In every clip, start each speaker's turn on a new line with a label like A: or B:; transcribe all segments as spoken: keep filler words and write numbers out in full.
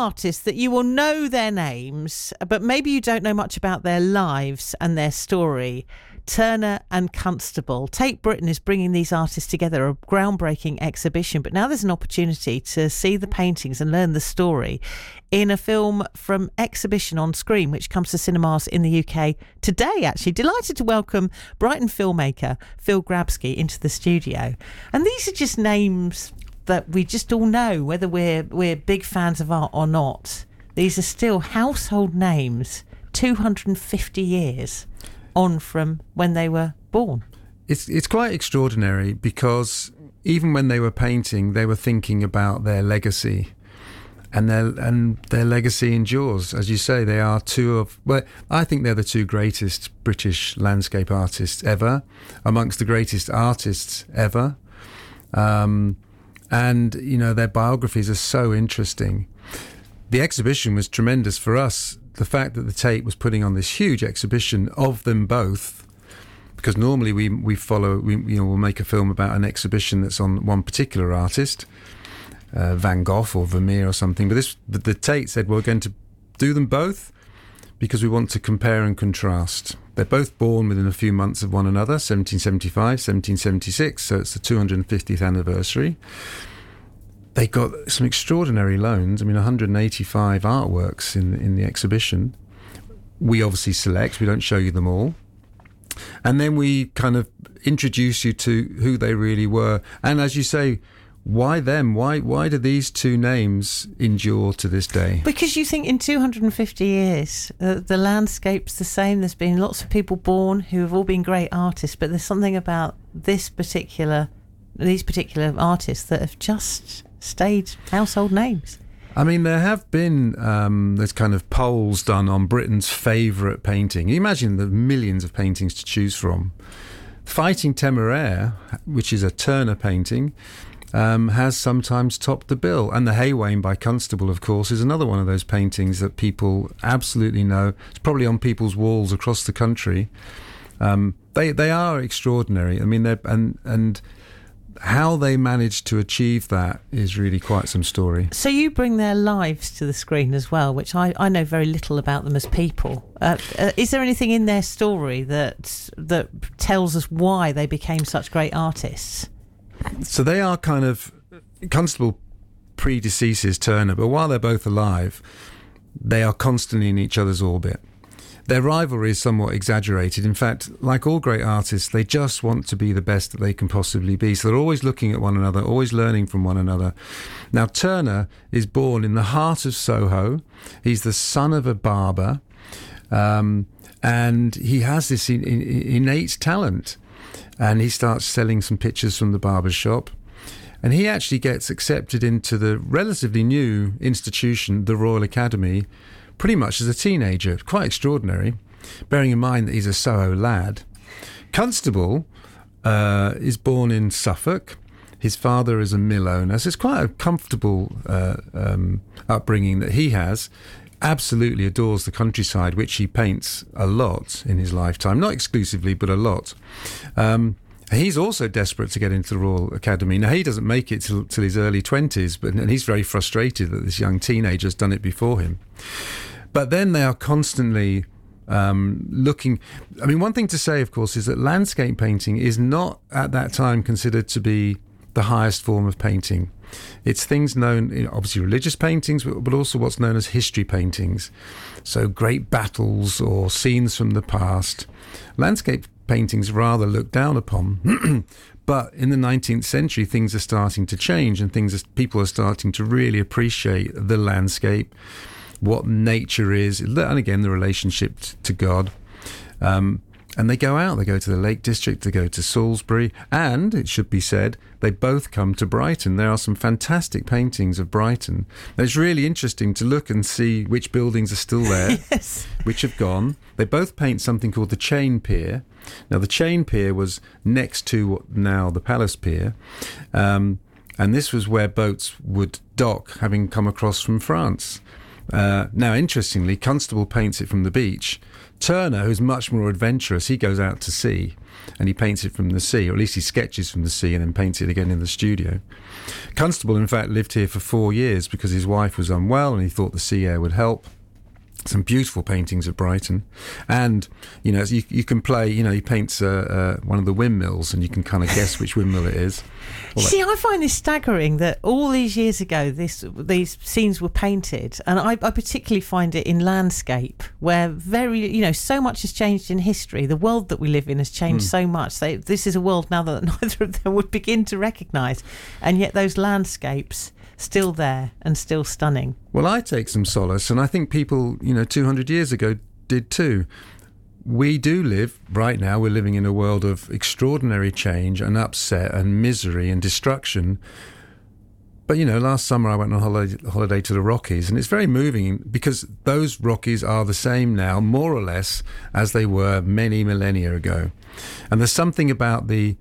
A: artists that you will know their names, but maybe you don't know much about their lives and their story. Turner and Constable. Tate Britain is bringing these artists together, a groundbreaking exhibition, but now there's an opportunity to see the paintings and learn the story in a film from Exhibition on Screen, which comes to cinemas in the U K today, actually. Delighted to welcome Brighton filmmaker Phil Grabsky into the studio. And these are just names that we just all know, whether we're we're big fans of art or not. These are still household names, two hundred fifty years on from when they were born.
B: It's it's quite extraordinary because even when they were painting, they were thinking about their legacy, and their and their legacy endures. As you say, they are two of well, I think they're the two greatest British landscape artists ever, amongst the greatest artists ever. Um, and you know, their biographies are so interesting. The exhibition was tremendous for us. The fact that the Tate was putting on this huge exhibition of them both, because normally we we follow, we, you know, we'll make a film about an exhibition that's on one particular artist, uh, Van Gogh or Vermeer or something. But this, the, the Tate said, we're going to do them both because we want to compare and contrast. They're both born within a few months of one another, seventeen seventy-five, seventeen seventy-six, so it's the two hundred fiftieth anniversary. They got some extraordinary loans. I mean, one hundred eighty-five artworks in in the exhibition. We obviously select. We don't show you them all. And then we kind of introduce you to who they really were. And as you say, why them? Why why do these two names endure to this day?
A: Because you think in two hundred fifty years, uh, the landscape's the same. There's been lots of people born who have all been great artists, but there's something about this particular, these particular artists that have just stayed household names.
B: I mean, there have been um, there's kind of polls done on Britain's favourite painting. You imagine the millions of paintings to choose from. Fighting Temeraire, which is a Turner painting, um, has sometimes topped the bill. And the Haywain by Constable, of course, is another one of those paintings that people absolutely know. It's probably on people's walls across the country. Um, they they are extraordinary. I mean, they're and and. How they managed to achieve that is really quite some story.
A: So you bring their lives to the screen as well, which I, I know very little about them as people. Uh, uh, is there anything in their story that that tells us why they became such great artists?
B: So they are kind of... Constable predeceases Turner, but while they're both alive, they are constantly in each other's orbit. Their rivalry is somewhat exaggerated. In fact, like all great artists, they just want to be the best that they can possibly be. So they're always looking at one another, always learning from one another. Now, Turner is born in the heart of Soho. He's the son of a barber. Um, and he has this in, in, innate talent. And he starts selling some pictures from the barber's shop. And he actually gets accepted into the relatively new institution, the Royal Academy, pretty much as a teenager. Quite extraordinary, bearing in mind that he's a Soho lad. Constable uh, is born in Suffolk. His father is a mill owner, so it's quite a comfortable uh, um, upbringing that he has. Absolutely adores the countryside, which he paints a lot in his lifetime. Not exclusively, but a lot. Um, he's also desperate to get into the Royal Academy. Now, he doesn't make it till, till his early twenties, but and he's very frustrated that this young teenager's done it before him. But then they are constantly um, looking... I mean, one thing to say, of course, is that landscape painting is not, at that time, considered to be the highest form of painting. It's things known, you know, obviously religious paintings, but, but also what's known as history paintings. So great battles or scenes from the past. Landscape paintings rather looked down upon. But in the nineteenth century, things are starting to change, and things are, people are starting to really appreciate the landscape, what nature is, and again, the relationship to God. Um, and they go out, they go to the Lake District, they go to Salisbury, and, it should be said, they both come to Brighton. There are some fantastic paintings of Brighton. And it's really interesting to look and see which buildings are still there,
A: Yes.
B: which have gone. They both paint something called the Chain Pier. Now, the Chain Pier was next to what now the Palace Pier, um, and this was where boats would dock, having come across from France. Uh, now, interestingly, Constable paints it from the beach. Turner, who's much more adventurous, he goes out to sea and he paints it from the sea, or at least he sketches from the sea and then paints it again in the studio. Constable, in fact, lived here for four years because his wife was unwell and he thought the sea air would help. Some beautiful paintings at Brighton, and you know you, you can play. You know he paints uh, uh, one of the windmills, and you can kind of guess which windmill it is. All
A: See, I find this staggering that all these years ago, this these scenes were painted, and I, I particularly find it in landscape, where very you know so much has changed in history. The world that we live in has changed mm. so much. They, this is a world now that neither of them would begin to recognise, and yet those landscapes. Still there and still stunning.
B: Well, I take some solace, and I think people, you know, two hundred years ago did too. We do live, right now, we're living in a world of extraordinary change and upset and misery and destruction. But, you know, last summer I went on holiday, holiday to the Rockies, and it's very moving because those Rockies are the same now, more or less, as they were many millennia ago. And there's something about the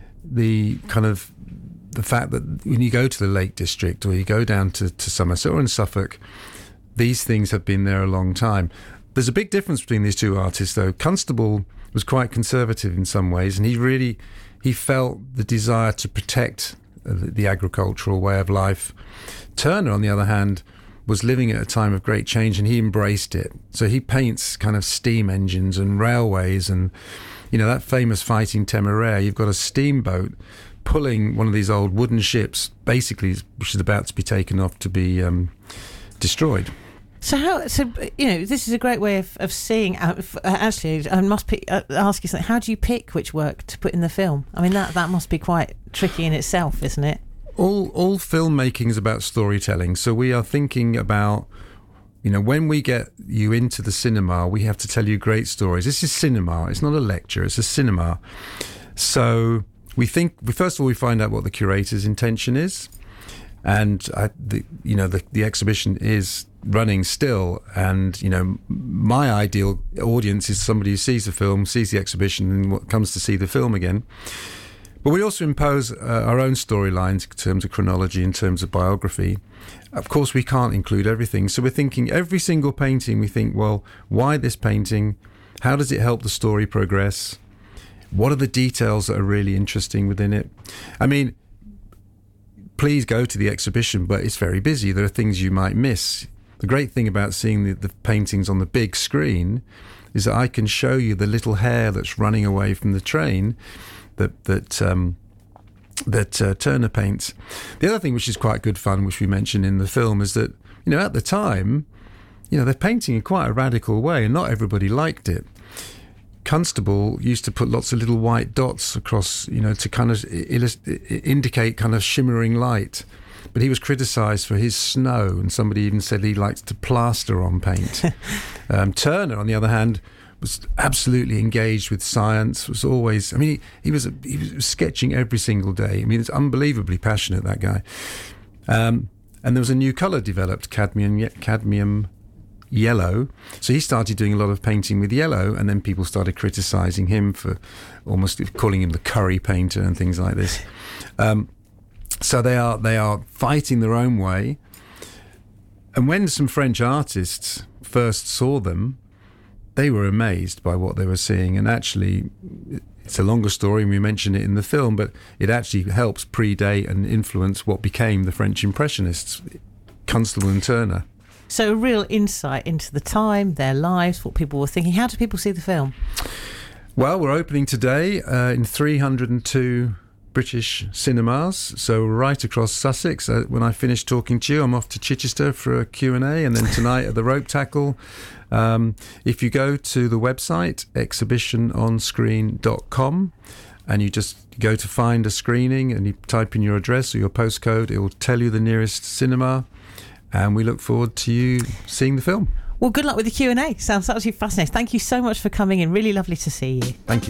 B: the kind of the fact that when you go to the Lake District or you go down to, to Somerset or in Suffolk, these things have been there a long time. There's a big difference between these two artists, though. Constable was quite conservative in some ways, and he really he felt the desire to protect the, the agricultural way of life. Turner, on the other hand, was living at a time of great change, and he embraced it. So he paints kind of steam engines and railways, and you know that famous Fighting Temeraire. You've got a steamboat pulling one of these old wooden ships, basically, which is about to be taken off to be um, destroyed.
A: So how? So you know, this is a great way of, of seeing. Uh, actually, I must pick, uh, ask you something. How do you pick which work to put in the film? I mean, that that must be quite tricky in itself, isn't it?
B: All all filmmaking is about storytelling. So we are thinking about, you know, when we get you into the cinema, we have to tell you great stories. This is cinema. It's not a lecture. It's a cinema. So we think, first of all, we find out what the curator's intention is. And, I, the, you know, the, the exhibition is running still. And, you know, my ideal audience is somebody who sees the film, sees the exhibition, and comes to see the film again. But we also impose uh, our own storylines in terms of chronology, in terms of biography. Of course, we can't include everything. So we're thinking every single painting, we think, well, why this painting? How does it help the story progress? What are the details that are really interesting within it? I mean, please go to the exhibition, but it's very busy. There are things you might miss. The great thing about seeing the, the paintings on the big screen is that I can show you the little hare that's running away from the train that that um, that uh, Turner paints. The other thing which is quite good fun, which we mentioned in the film, is that, you know, at the time, you know, they're painting in quite a radical way, and not everybody liked it. Constable used to put lots of little white dots across, you know, to kind of illust- indicate kind of shimmering light. But he was criticised for his snow, and somebody even said he likes to plaster on paint. um, Turner, on the other hand, was absolutely engaged with science, was always, I mean, he, he, was, he was sketching every single day. I mean, it's unbelievably passionate, that guy. Um, and there was a new colour developed, cadmium, cadmium yellow. So he started doing a lot of painting with yellow, and then people started criticising him for almost calling him the curry painter and things like this. Um, so they are they are fighting their own way. And when some French artists first saw them, they were amazed by what they were seeing. And actually, it's a longer story, and we mention it in the film, but it actually helps predate and influence what became the French Impressionists, Constable and Turner.
A: So a real insight into the time, their lives, what people were thinking. How do people see the film?
B: Well, we're opening today uh, in three hundred two British cinemas, so right across Sussex. Uh, when I finish talking to you, I'm off to Chichester for a Q and A, and then tonight at the Rope Tackle. Um, if you go to the website, exhibition on screen dot com, and you just go to find a screening and you type in your address or your postcode, it will tell you the nearest cinema. And we look forward to you seeing the film.
A: Well, good luck with the Q and A. Sounds absolutely fascinating. Thank you so much for coming in. Really lovely to see you.
B: Thank you.